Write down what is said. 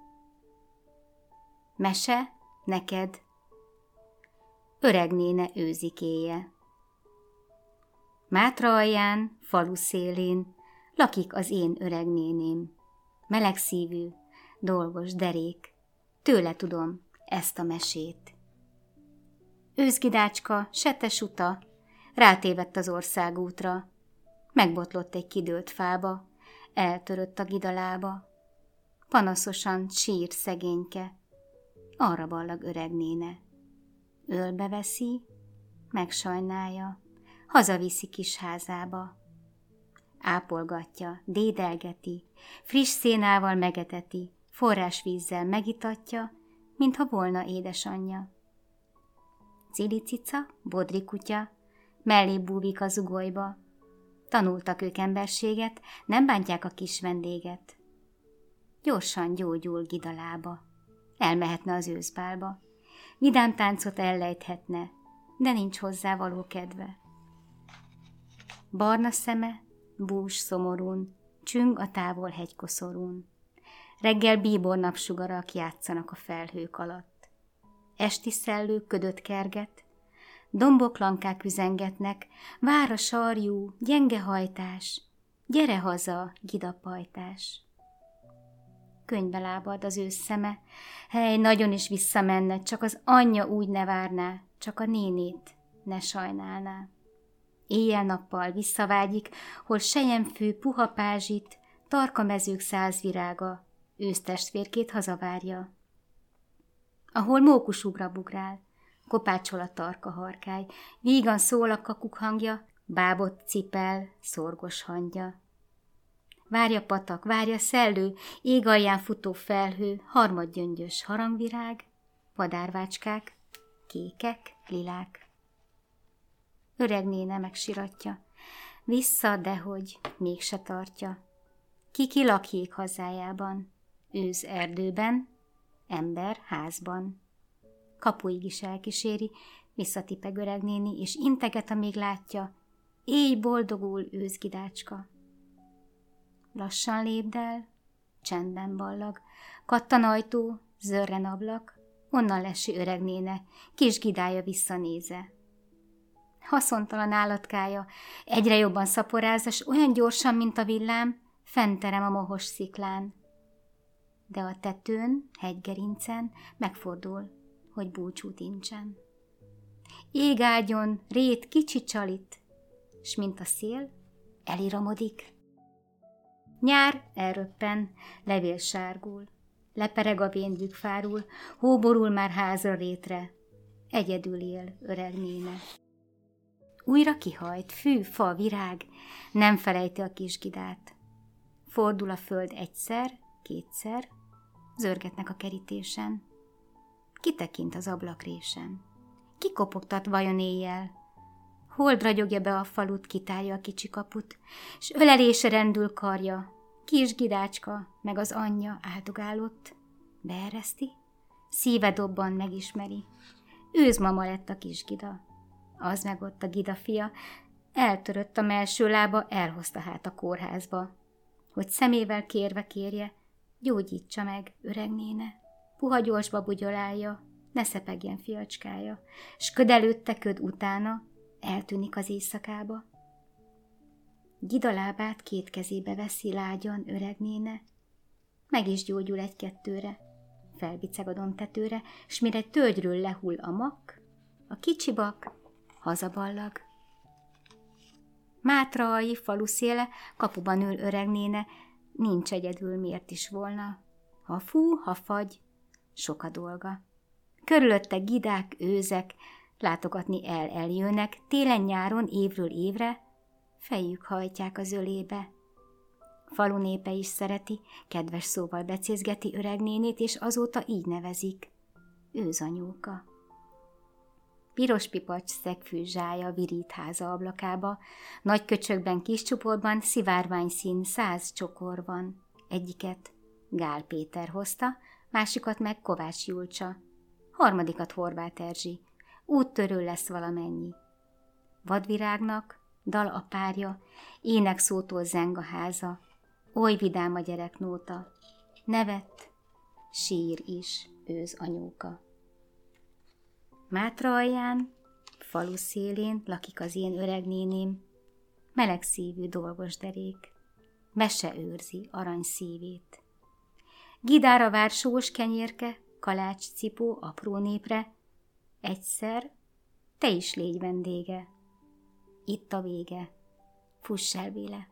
Mese neked. Öreg néne őzikéje. Mátra alján, falu szélén lakik az én öreg néném. Melegszívű, dolgos derék, tőle tudom ezt a mesét. Őzgidácska, setes uta, rátévedt az országútra, megbotlott egy kidőlt fába, eltörött a gidalába. Panaszosan sír szegényke, arra ballag öreg néne. Ölbe veszi, megsajnálja, hazaviszi kis házába. Ápolgatja, dédelgeti, friss szénával megeteti, forrásvízzel megitatja, mintha volna édesanyja. Cilicica, bodri kutya, mellé búvik a zugolyba. Tanultak ők emberséget, nem bántják a kis vendéget. Gyorsan gyógyul gidalába, elmehetne az őszbálba, vidám táncot ellejthetne, de nincs hozzá való kedve. Barna szeme, bús szomorún, csüng a távol hegykoszorún. Reggel bíbor napsugarak játszanak a felhők alatt. Esti szellő ködöt kerget, dombok lankák üzengetnek, vár a sarjú, gyenge hajtás, gyere haza, gidapajtás. Könyvbe lábad az ősz szeme, hely, nagyon is visszamenne, csak az anyja úgy ne várná, csak a nénét ne sajnálná. Éjjel-nappal visszavágyik, hol selyemfű, puha pázsit, tarka mezők százvirága, ősztestvérkét hazavárja. Ahol mókus ugrabugrál, kopácsol a tarka harkály, vígan szól a kakuk hangja, bábot cipel, szorgos hangja. Várja patak, várja szellő, ég alján futó felhő, harmadgyöngyös harangvirág, vadárvácskák, kékek, lilák. Öreg néne megsiratja, vissza, dehogy mégse tartja. Ki lakjék hazájában, őz erdőben, ember házban. Kapuig is elkíséri, visszatipeg öreg néni, és integet, amíg látja, éj boldogul őzgidácska. Lassan lépdel, csendben ballag, kattan ajtó, zörren ablak, onnan lesi öreg néne, kis gidája visszanéze. Haszontalan állatkája, egyre jobban szaporáz, s olyan gyorsan, mint a villám, fennterem a mohos sziklán. De a tetőn, hegygerincen megfordul, hogy búcsút incsen. Égágyon rét kicsi csalit, s mint a szél, eliramodik. Nyár elröppen, levél sárgul, lepereg a vénbük fárul, hóborul már házra rétre, egyedül él öreg néne. Újra kihajt, fű, fa, virág, nem felejti a kis gidát. Fordul a föld egyszer, kétszer, zörgetnek a kerítésen. Kitekint az ablakrésen. Kikopogtat vajon éjjel? Hold ragyogja be a falut, kitárja a kicsi kaput, s ölelése rendül karja. Kis gidácska, meg az anyja áldogálott. Beereszti, szíve dobban megismeri. Őzmama lett a kis gida. Az meg ott a gida fia, eltörött a mellső lába, elhozta hát a kórházba, hogy szemével kérve kérje, gyógyítsa meg öreg néne. Puha gyorsba bugyolálja, ne szepegjen fiacskája, s köd előtte, köd utána, eltűnik az éjszakába. Gida lábát két kezébe veszi lágyan öreg néne, meg is gyógyul egy-kettőre, felbiceg a dombtetőre, s mire tölgyről lehull a mak, a kicsi bak hazaballag. Mátraalji falu széle, kapuban ül öreg néne, nincs egyedül, miért is volna. Ha fú, ha fagy, sok a dolga. Körülötte gidák, őzek, látogatni eljönnek, télen-nyáron, évről évre, fejük hajtják az ölébe. Falu népe is szereti, kedves szóval becézgeti öreg nénét, és azóta így nevezik, őzanyóka. Piros pipacs szegfű zsája virít háza ablakába, nagy köcsökben, kis csoportban szivárványszín 100 csokor van. Egyiket Gál Péter hozta, másikat meg Kovács Julcsa, harmadikat Horváth Erzsi, úttörő lesz valamennyi. Vadvirágnak dal a párja, énekszótól zeng a háza, oly vidám a gyereknóta. Nevet, sír is őz anyóka. Mátra alján, falu szélén lakik az én öreg néném, meleg szívű dolgos derék, mese őrzi arany szívét. Gidára vár sós kenyérke, kalács cipó apró népre, egyszer te is légy vendége. Itt a vége, fuss el vele.